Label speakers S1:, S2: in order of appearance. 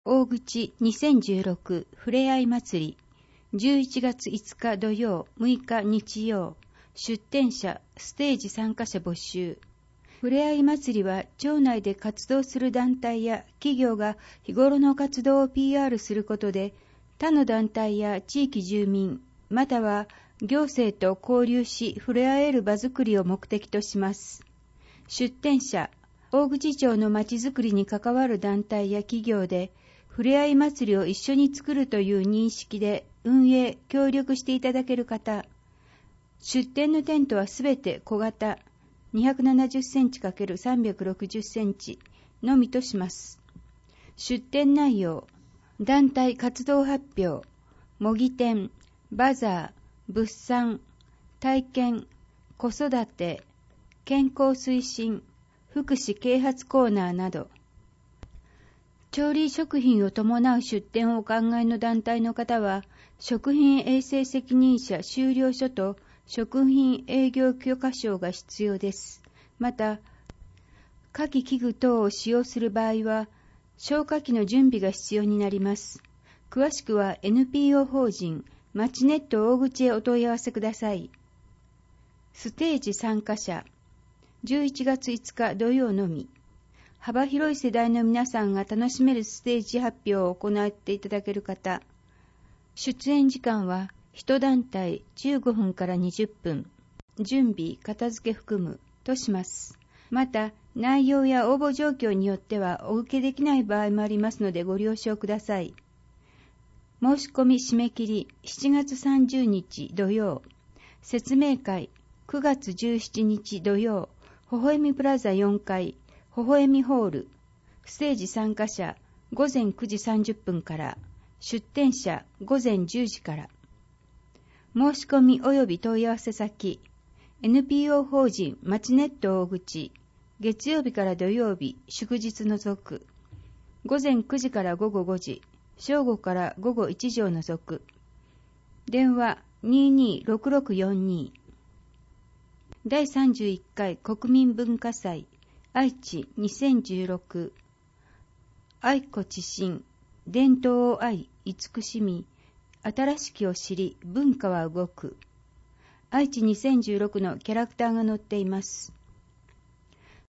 S1: 大口2016ふれあい祭り11月5日土曜6日日曜出展者ステージ参加者募集。ふれあい祭りは町内で活動する団体や企業が日頃の活動を PR することで他の団体や地域住民または行政と交流し触れ合える場づくりを目的とします。出展者大口町のまちづくりに関わる団体や企業でふれあい祭りを一緒に作るという認識で運営協力していただける方、出展のテントはすべて小型270センチ ×360 センチのみとします。出展内容、団体活動発表、模擬店、バザー、物産、体験、子育て、健康推進、福祉啓発コーナーなど、調理食品を伴う出店をお考えの団体の方は、食品衛生責任者終了書と食品営業許可証が必要です。また、火器器具等を使用する場合は、消火器の準備が必要になります。詳しくは NPO 法人マチネット大口へお問い合わせください。ステージ参加者、11月5日土曜のみ。幅広い世代の皆さんが楽しめるステージ発表を行っていただける方。出演時間は1団体15分から20分。準備、片付け含むとします。また、内容や応募状況によってはお受けできない場合もありますのでご了承ください。申し込み締め切り7月30日土曜。説明会9月17日土曜。微笑みプラザ4階。微笑みホール、ステージ参加者午前9時30分から、出展者午前10時から。申し込み及び問い合わせ先、NPO 法人マチネット大口、月曜日から土曜日、祝日除く、午前9時から午後5時、正午から午後1時を除く。電話226642。第31回国民文化祭愛知2016愛子知心伝統を愛慈しみ新しきを知り文化は動く愛知2016のキャラクターが載っています。